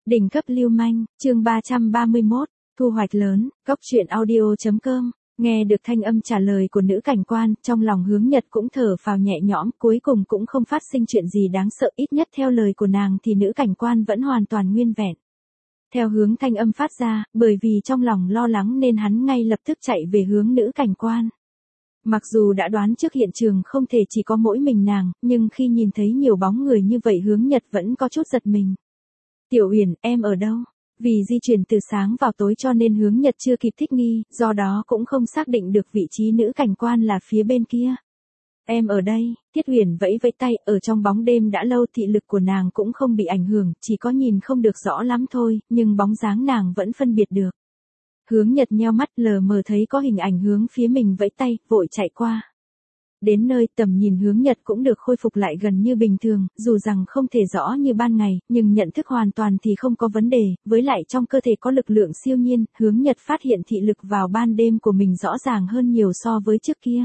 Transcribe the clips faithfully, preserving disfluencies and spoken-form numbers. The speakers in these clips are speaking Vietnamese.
Đỉnh cấp lưu manh, chương ba trăm ba mươi mốt, thu hoạch lớn, góc truyện audio.com. Nghe được thanh âm trả lời của nữ cảnh quan, trong lòng Hướng Nhật cũng thở phào nhẹ nhõm, cuối cùng cũng không phát sinh chuyện gì đáng sợ, ít nhất theo lời của nàng thì nữ cảnh quan vẫn hoàn toàn nguyên vẹn. Theo hướng thanh âm phát ra, bởi vì trong lòng lo lắng nên hắn ngay lập tức chạy về hướng nữ cảnh quan. Mặc dù đã đoán trước hiện trường không thể chỉ có mỗi mình nàng, nhưng khi nhìn thấy nhiều bóng người như vậy Hướng Nhật vẫn có chút giật mình. Tiểu Uyển, em ở đâu? Vì di chuyển từ sáng vào tối cho nên Hướng Nhật chưa kịp thích nghi, do đó cũng không xác định được vị trí nữ cảnh quan là phía bên kia. Em ở đây, Thiết Uyển vẫy vẫy tay, ở trong bóng đêm đã lâu thị lực của nàng cũng không bị ảnh hưởng, chỉ có nhìn không được rõ lắm thôi, nhưng bóng dáng nàng vẫn phân biệt được. Hướng Nhật nheo mắt lờ mờ thấy có hình ảnh hướng phía mình vẫy tay, vội chạy qua. Đến nơi tầm nhìn Hướng Nhật cũng được khôi phục lại gần như bình thường, dù rằng không thể rõ như ban ngày, nhưng nhận thức hoàn toàn thì không có vấn đề, với lại trong cơ thể có lực lượng siêu nhiên, Hướng Nhật phát hiện thị lực vào ban đêm của mình rõ ràng hơn nhiều so với trước kia.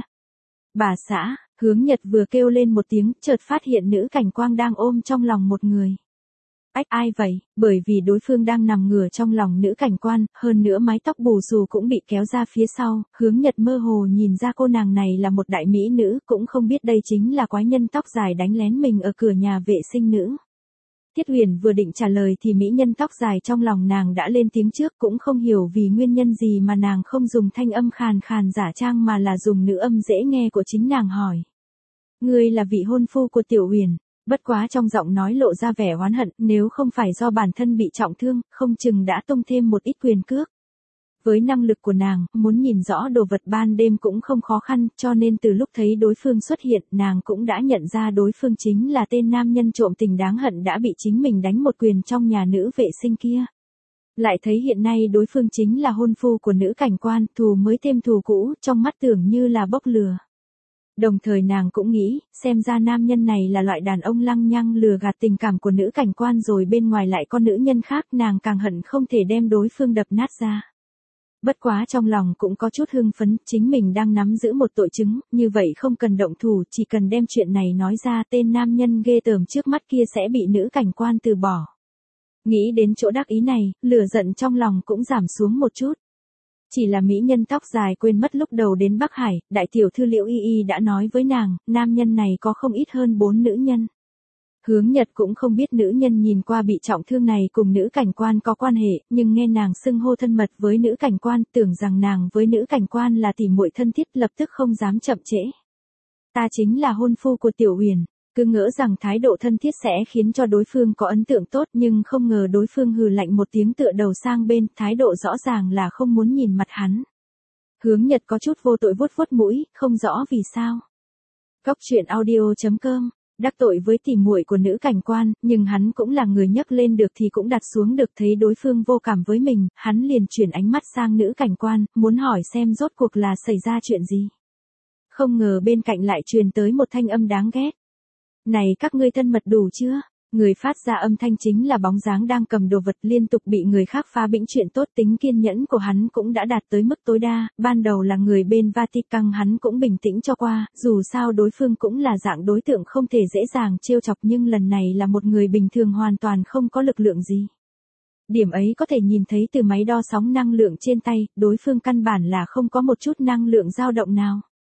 Bà xã, Hướng Nhật vừa kêu lên một tiếng, chợt phát hiện nữ cảnh quang đang ôm trong lòng một người. Ách, ai vậy? Bởi vì đối phương đang nằm ngửa trong lòng nữ cảnh quan, hơn nữa mái tóc bù xù cũng bị kéo ra phía sau, Hướng Nhật mơ hồ nhìn ra cô nàng này là một đại mỹ nữ, cũng không biết đây chính là quái nhân tóc dài đánh lén mình ở cửa nhà vệ sinh nữ. Thiết Uyển vừa định trả lời thì mỹ nhân tóc dài trong lòng nàng đã lên tiếng trước, cũng không hiểu vì nguyên nhân gì mà nàng không dùng thanh âm khàn khàn giả trang mà là dùng nữ âm dễ nghe của chính nàng hỏi. Ngươi là vị hôn phu của Tiểu Uyển. Bất quá trong giọng nói lộ ra vẻ oán hận, nếu không phải do bản thân bị trọng thương, không chừng đã tung thêm một ít quyền cước. Với năng lực của nàng, muốn nhìn rõ đồ vật ban đêm cũng không khó khăn, cho nên từ lúc thấy đối phương xuất hiện, nàng cũng đã nhận ra đối phương chính là tên nam nhân trộm tình đáng hận đã bị chính mình đánh một quyền trong nhà nữ vệ sinh kia. Lại thấy hiện nay đối phương chính là hôn phu của nữ cảnh quan, thù mới thêm thù cũ, trong mắt tưởng như là bốc lừa. Đồng thời nàng cũng nghĩ, xem ra nam nhân này là loại đàn ông lăng nhăng lừa gạt tình cảm của nữ cảnh quan rồi bên ngoài lại có nữ nhân khác, nàng càng hận không thể đem đối phương đập nát ra. Bất quá trong lòng cũng có chút hưng phấn, chính mình đang nắm giữ một tội chứng, như vậy không cần động thủ, chỉ cần đem chuyện này nói ra tên nam nhân ghê tởm trước mắt kia sẽ bị nữ cảnh quan từ bỏ. Nghĩ đến chỗ đắc ý này, lửa giận trong lòng cũng giảm xuống một chút. Chỉ là mỹ nhân tóc dài quên mất lúc đầu đến Bắc Hải, đại tiểu thư Liễu Y Y đã nói với nàng, nam nhân này có không ít hơn bốn nữ nhân. Hướng Nhật cũng không biết nữ nhân nhìn qua bị trọng thương này cùng nữ cảnh quan có quan hệ, nhưng nghe nàng xưng hô thân mật với nữ cảnh quan, tưởng rằng nàng với nữ cảnh quan là tỉ muội thân thiết, lập tức không dám chậm trễ. Ta chính là hôn phu của Tiểu Uyển. Cứ ngỡ rằng thái độ thân thiết sẽ khiến cho đối phương có ấn tượng tốt, nhưng không ngờ đối phương hừ lạnh một tiếng tựa đầu sang bên, thái độ rõ ràng là không muốn nhìn mặt hắn. Hướng Nhật có chút vô tội vuốt vuốt mũi, không rõ vì sao. Góc truyện audio.com, đắc tội với tỉ muội của nữ cảnh quan, nhưng hắn cũng là người nhấc lên được thì cũng đặt xuống được, thấy đối phương vô cảm với mình, hắn liền chuyển ánh mắt sang nữ cảnh quan, muốn hỏi xem rốt cuộc là xảy ra chuyện gì. Không ngờ bên cạnh lại truyền tới một thanh âm đáng ghét. Này các ngươi thân mật đủ chưa? Người phát ra âm thanh chính là bóng dáng đang cầm đồ vật liên tục bị người khác phá bĩnh chuyện tốt, tính kiên nhẫn của hắn cũng đã đạt tới mức tối đa, ban đầu là người bên Vatican hắn cũng bình tĩnh cho qua, dù sao đối phương cũng là dạng đối tượng không thể dễ dàng trêu chọc, nhưng lần này là một người bình thường hoàn toàn không có lực lượng gì. Điểm ấy có thể nhìn thấy từ máy đo sóng năng lượng trên tay, đối phương căn bản là không có một chút năng lượng dao động nào.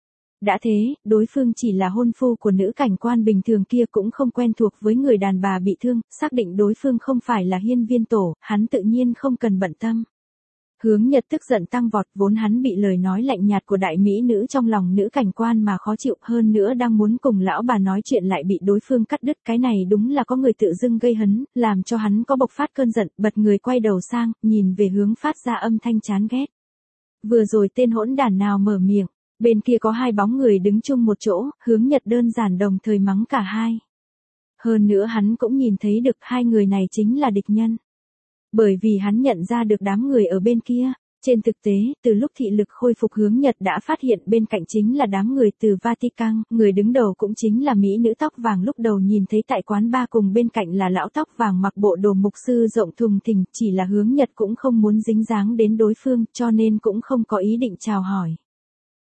Đã thế, đối phương chỉ là hôn phu của nữ cảnh quan bình thường kia cũng không quen thuộc với người đàn bà bị thương, xác định đối phương không phải là hiên viên tổ, hắn tự nhiên không cần bận tâm. Hướng Nhật tức giận tăng vọt, vốn hắn bị lời nói lạnh nhạt của đại mỹ nữ trong lòng nữ cảnh quan mà khó chịu, hơn nữa đang muốn cùng lão bà nói chuyện lại bị đối phương cắt đứt, cái này đúng là có người tự dưng gây hấn, làm cho hắn có bộc phát cơn giận, bật người quay đầu sang, nhìn về hướng phát ra âm thanh chán ghét. Vừa rồi tên hỗn đản nào mở miệng? Bên kia có hai bóng người đứng chung một chỗ, Hướng Nhật đơn giản đồng thời mắng cả hai. Hơn nữa hắn cũng nhìn thấy được hai người này chính là địch nhân. Bởi vì hắn nhận ra được đám người ở bên kia. Trên thực tế, từ lúc thị lực khôi phục Hướng Nhật đã phát hiện bên cạnh chính là đám người từ Vatican, người đứng đầu cũng chính là mỹ nữ tóc vàng lúc đầu nhìn thấy tại quán bar, cùng bên cạnh là lão tóc vàng mặc bộ đồ mục sư rộng thùng thình, chỉ là Hướng Nhật cũng không muốn dính dáng đến đối phương cho nên cũng không có ý định chào hỏi.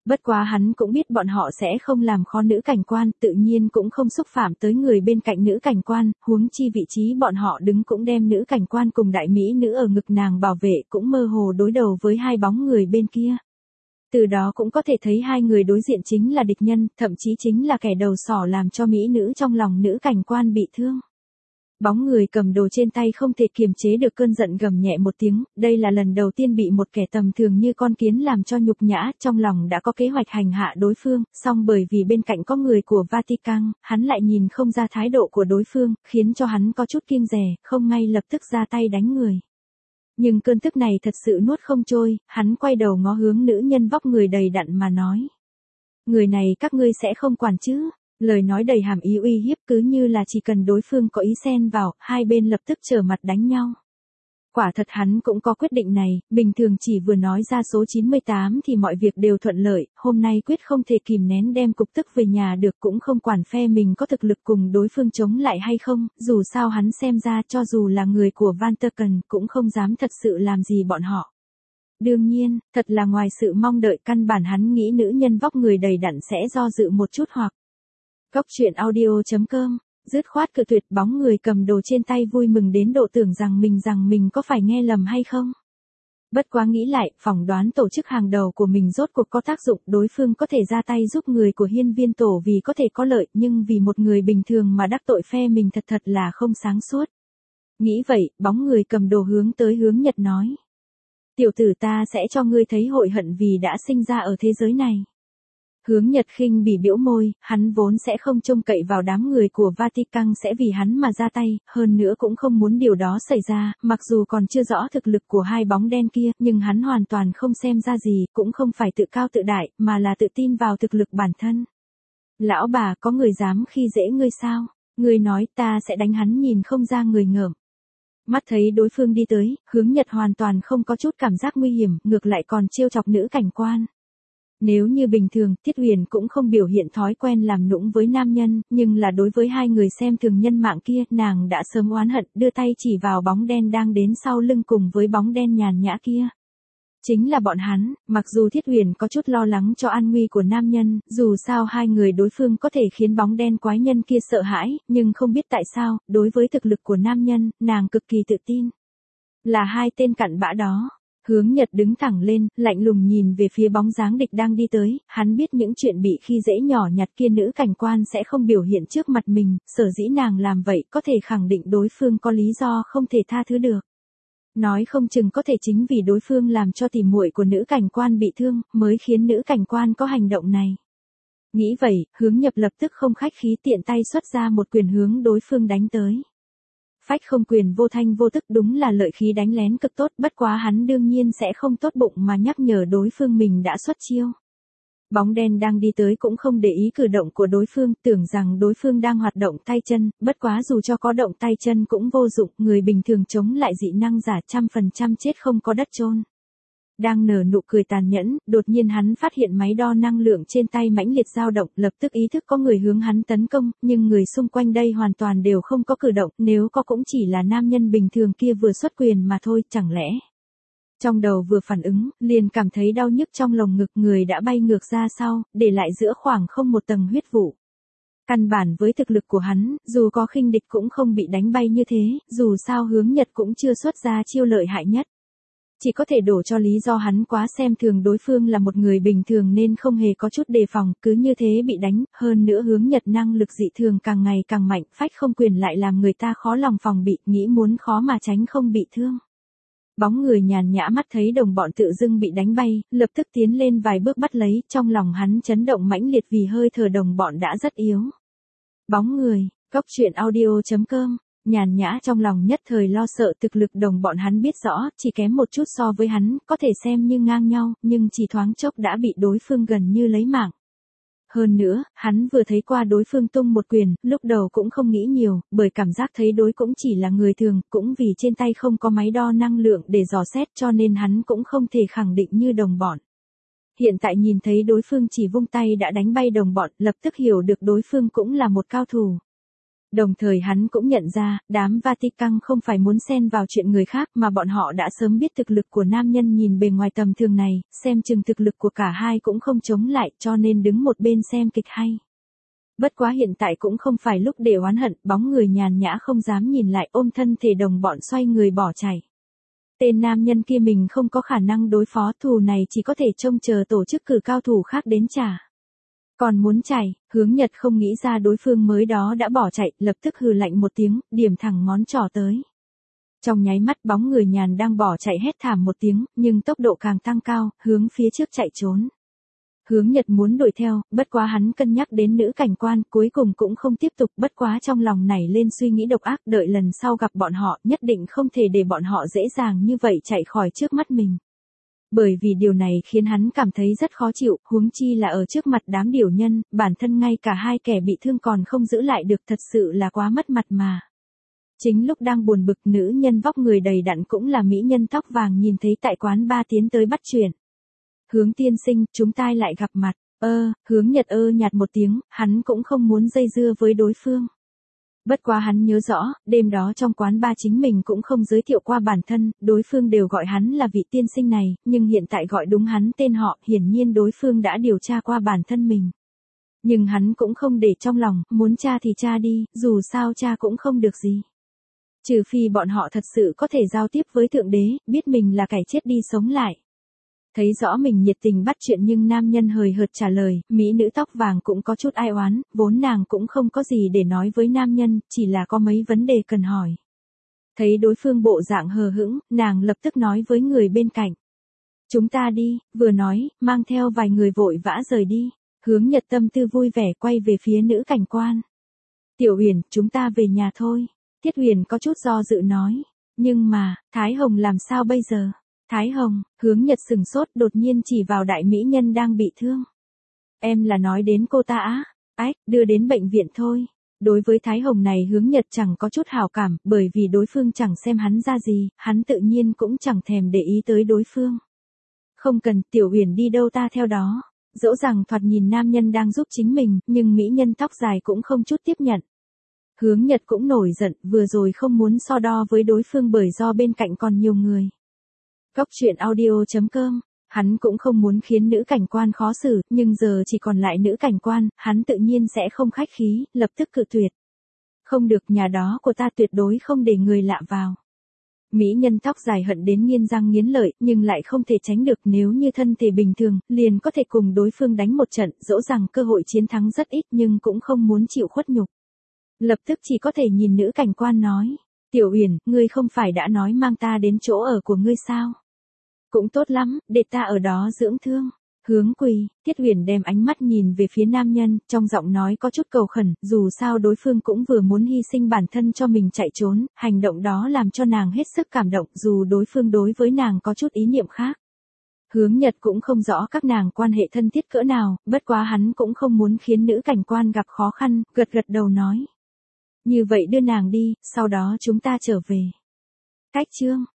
Bất quá hắn cũng biết bọn họ sẽ không làm khó nữ cảnh quan, tự nhiên cũng không xúc phạm tới người bên cạnh nữ cảnh quan, huống chi vị trí bọn họ đứng cũng đem nữ cảnh quan cùng đại mỹ nữ ở ngực nàng bảo vệ, cũng mơ hồ đối đầu với hai bóng người bên kia. Từ đó cũng có thể thấy hai người đối diện chính là địch nhân, thậm chí chính là kẻ đầu sỏ làm cho mỹ nữ trong lòng nữ cảnh quan bị thương. Bóng người cầm đồ trên tay không thể kiềm chế được cơn giận, gầm nhẹ một tiếng, đây là lần đầu tiên bị một kẻ tầm thường như con kiến làm cho nhục nhã, trong lòng đã có kế hoạch hành hạ đối phương, song bởi vì bên cạnh có người của Vatican, hắn lại nhìn không ra thái độ của đối phương, khiến cho hắn có chút kiêng dè, không ngay lập tức ra tay đánh người. Nhưng cơn tức này thật sự nuốt không trôi, hắn quay đầu ngó hướng nữ nhân vóc người đầy đặn mà nói. Người này các ngươi sẽ không quản chứ? Lời nói đầy hàm ý uy hiếp, cứ như là chỉ cần đối phương có ý xen vào, hai bên lập tức trở mặt đánh nhau. Quả thật hắn cũng có quyết định này, bình thường chỉ vừa nói ra số chín mươi tám thì mọi việc đều thuận lợi, hôm nay quyết không thể kìm nén đem cục tức về nhà được, cũng không quản phe mình có thực lực cùng đối phương chống lại hay không, dù sao hắn xem ra cho dù là người của Vatican cũng không dám thật sự làm gì bọn họ. Đương nhiên, thật là ngoài sự mong đợi, căn bản hắn nghĩ nữ nhân vóc người đầy đặn sẽ do dự một chút hoặc. Góc truyện audio chấm com, dứt khoát cự tuyệt. Bóng người cầm đồ trên tay vui mừng đến độ tưởng rằng mình rằng mình có phải nghe lầm hay không. Bất quá nghĩ lại, phỏng đoán tổ chức hàng đầu của mình rốt cuộc có tác dụng, đối phương có thể ra tay giúp người của hiên viên tổ vì có thể có lợi, nhưng vì một người bình thường mà đắc tội phe mình thật thật là không sáng suốt. Nghĩ vậy, bóng người cầm đồ hướng tới Hướng Nhật nói. Tiểu tử, ta sẽ cho ngươi thấy hội hận vì đã sinh ra ở thế giới này. Hướng Nhật khinh bỉ biểu môi, hắn vốn sẽ không trông cậy vào đám người của Vatican sẽ vì hắn mà ra tay, hơn nữa cũng không muốn điều đó xảy ra, mặc dù còn chưa rõ thực lực của hai bóng đen kia, nhưng hắn hoàn toàn không xem ra gì, cũng không phải tự cao tự đại, mà là tự tin vào thực lực bản thân. Lão bà, có người dám khi dễ ngươi sao? Ngươi nói ta sẽ đánh hắn nhìn không ra người ngợm. Mắt thấy đối phương đi tới, Hướng Nhật hoàn toàn không có chút cảm giác nguy hiểm, ngược lại còn trêu chọc nữ cảnh quan. Nếu như bình thường, Thiết Huyền cũng không biểu hiện thói quen làm nũng với nam nhân, nhưng là đối với hai người xem thường nhân mạng kia, nàng đã sớm oán hận, đưa tay chỉ vào bóng đen đang đến sau lưng cùng với bóng đen nhàn nhã kia. Chính là bọn hắn, mặc dù Thiết Huyền có chút lo lắng cho an nguy của nam nhân, dù sao hai người đối phương có thể khiến bóng đen quái nhân kia sợ hãi, nhưng không biết tại sao, đối với thực lực của nam nhân, nàng cực kỳ tự tin. Là hai tên cặn bã đó. Hướng Nhật đứng thẳng lên, lạnh lùng nhìn về phía bóng dáng địch đang đi tới, hắn biết những chuyện bị khi dễ nhỏ nhặt kia nữ cảnh quan sẽ không biểu hiện trước mặt mình, sở dĩ nàng làm vậy có thể khẳng định đối phương có lý do không thể tha thứ được. Nói không chừng có thể chính vì đối phương làm cho tỉ muội của nữ cảnh quan bị thương, mới khiến nữ cảnh quan có hành động này. Nghĩ vậy, Hướng Nhập lập tức không khách khí tiện tay xuất ra một quyền hướng đối phương đánh tới. Phách không quyền vô thanh vô tức, đúng là lợi khí đánh lén cực tốt, bất quá hắn đương nhiên sẽ không tốt bụng mà nhắc nhở đối phương mình đã xuất chiêu. Bóng đen đang đi tới cũng không để ý cử động của đối phương, tưởng rằng đối phương đang hoạt động tay chân, bất quá dù cho có động tay chân cũng vô dụng, người bình thường chống lại dị năng giả trăm phần trăm chết không có đất chôn. Đang nở nụ cười tàn nhẫn, đột nhiên hắn phát hiện máy đo năng lượng trên tay mãnh liệt dao động, lập tức ý thức có người hướng hắn tấn công, nhưng người xung quanh đây hoàn toàn đều không có cử động, nếu có cũng chỉ là nam nhân bình thường kia vừa xuất quyền mà thôi, chẳng lẽ. Trong đầu vừa phản ứng, liền cảm thấy đau nhức trong lồng ngực, người đã bay ngược ra sau, để lại giữa khoảng không một tầng huyết vụ. Căn bản với thực lực của hắn, dù có khinh địch cũng không bị đánh bay như thế, dù sao Hướng Nhật cũng chưa xuất ra chiêu lợi hại nhất. Chỉ có thể đổ cho lý do hắn quá xem thường đối phương là một người bình thường nên không hề có chút đề phòng, cứ như thế bị đánh, hơn nữa Hướng Nhật năng lực dị thường càng ngày càng mạnh, phách không quyền lại làm người ta khó lòng phòng bị, nghĩ muốn khó mà tránh không bị thương. Bóng người nhàn nhã mắt thấy đồng bọn tự dưng bị đánh bay, lập tức tiến lên vài bước bắt lấy, trong lòng hắn chấn động mãnh liệt vì hơi thở đồng bọn đã rất yếu. Bóng người, góc truyện audio chấm com. Nhàn nhã trong lòng nhất thời lo sợ, thực lực đồng bọn hắn biết rõ, chỉ kém một chút so với hắn, có thể xem như ngang nhau, nhưng chỉ thoáng chốc đã bị đối phương gần như lấy mạng. Hơn nữa, hắn vừa thấy qua đối phương tung một quyền, lúc đầu cũng không nghĩ nhiều, bởi cảm giác thấy đối cũng chỉ là người thường, cũng vì trên tay không có máy đo năng lượng để dò xét cho nên hắn cũng không thể khẳng định như đồng bọn. Hiện tại nhìn thấy đối phương chỉ vung tay đã đánh bay đồng bọn, lập tức hiểu được đối phương cũng là một cao thủ. Đồng thời hắn cũng nhận ra, đám Vatican không phải muốn xen vào chuyện người khác mà bọn họ đã sớm biết thực lực của nam nhân nhìn bề ngoài tầm thường này, xem chừng thực lực của cả hai cũng không chống lại cho nên đứng một bên xem kịch hay. Bất quá hiện tại cũng không phải lúc để oán hận, bóng người nhàn nhã không dám nhìn lại ôm thân thể đồng bọn xoay người bỏ chạy. Tên nam nhân kia mình không có khả năng đối phó, thù này chỉ có thể trông chờ tổ chức cử cao thủ khác đến trả. Còn muốn chạy, Hướng Nhật không nghĩ ra đối phương mới đó đã bỏ chạy, lập tức hừ lạnh một tiếng, điểm thẳng ngón trỏ tới. Trong nháy mắt bóng người nhàn đang bỏ chạy hét thảm một tiếng, nhưng tốc độ càng tăng cao, hướng phía trước chạy trốn. Hướng Nhật muốn đuổi theo, bất quá hắn cân nhắc đến nữ cảnh quan, cuối cùng cũng không tiếp tục, bất quá trong lòng nảy lên suy nghĩ độc ác, đợi lần sau gặp bọn họ, nhất định không thể để bọn họ dễ dàng như vậy chạy khỏi trước mắt mình. Bởi vì điều này khiến hắn cảm thấy rất khó chịu, huống chi là ở trước mặt đám điểu nhân, bản thân ngay cả hai kẻ bị thương còn không giữ lại được, thật sự là quá mất mặt mà. Chính lúc đang buồn bực, nữ nhân vóc người đầy đặn cũng là mỹ nhân tóc vàng nhìn thấy tại quán bar tiến tới bắt chuyện. Hướng tiên sinh, chúng ta lại gặp mặt. Ơ, Hướng Nhật ơ nhạt một tiếng, hắn cũng không muốn dây dưa với đối phương. Bất quá hắn nhớ rõ, đêm đó trong quán bar chính mình cũng không giới thiệu qua bản thân, đối phương đều gọi hắn là vị tiên sinh này, nhưng hiện tại gọi đúng hắn tên họ, hiển nhiên đối phương đã điều tra qua bản thân mình. Nhưng hắn cũng không để trong lòng, muốn tra thì tra đi, dù sao tra cũng không được gì. Trừ phi bọn họ thật sự có thể giao tiếp với Thượng Đế, biết mình là kẻ chết đi sống lại. Thấy rõ mình nhiệt tình bắt chuyện nhưng nam nhân hời hợt trả lời, mỹ nữ tóc vàng cũng có chút ai oán, vốn nàng cũng không có gì để nói với nam nhân, chỉ là có mấy vấn đề cần hỏi. Thấy đối phương bộ dạng hờ hững, nàng lập tức nói với người bên cạnh. Chúng ta đi, vừa nói, mang theo vài người vội vã rời đi. Hướng Nhật tâm tư vui vẻ quay về phía nữ cảnh quan. Tiểu Huyền, chúng ta về nhà thôi. Tiết Huyền có chút do dự nói. Nhưng mà, Thái Hồng làm sao bây giờ? Thái Hồng, Hướng Nhật sừng sốt đột nhiên chỉ vào đại mỹ nhân đang bị thương. Em là nói đến cô ta á? Ách, đưa đến bệnh viện thôi. Đối với Thái Hồng này Hướng Nhật chẳng có chút hảo cảm, bởi vì đối phương chẳng xem hắn ra gì, hắn tự nhiên cũng chẳng thèm để ý tới đối phương. Không cần, Tiểu Huyền đi đâu ta theo đó. Dẫu rằng thoạt nhìn nam nhân đang giúp chính mình, nhưng mỹ nhân tóc dài cũng không chút tiếp nhận. Hướng Nhật cũng nổi giận, vừa rồi không muốn so đo với đối phương bởi do bên cạnh còn nhiều người. Góc truyện audio chấm com, hắn cũng không muốn khiến nữ cảnh quan khó xử, nhưng giờ chỉ còn lại nữ cảnh quan, hắn tự nhiên sẽ không khách khí, lập tức cự tuyệt. Không được, nhà đó của ta tuyệt đối không để người lạ vào. Mỹ nhân tóc dài hận đến nghiến răng nghiến lợi, nhưng lại không thể tránh được, nếu như thân thể bình thường, liền có thể cùng đối phương đánh một trận, dẫu rằng cơ hội chiến thắng rất ít nhưng cũng không muốn chịu khuất nhục. Lập tức chỉ có thể nhìn nữ cảnh quan nói, Tiểu Huyền, ngươi không phải đã nói mang ta đến chỗ ở của ngươi sao? Cũng tốt lắm, để ta ở đó dưỡng thương. Hướng quỳ, Tiết Huyền đem ánh mắt nhìn về phía nam nhân, trong giọng nói có chút cầu khẩn, dù sao đối phương cũng vừa muốn hy sinh bản thân cho mình chạy trốn, hành động đó làm cho nàng hết sức cảm động, dù đối phương đối với nàng có chút ý niệm khác. Hướng Nhật cũng không rõ các nàng quan hệ thân thiết cỡ nào, bất quá hắn cũng không muốn khiến nữ cảnh quan gặp khó khăn, gật gật đầu nói. Như vậy đưa nàng đi, sau đó chúng ta trở về. Cách chương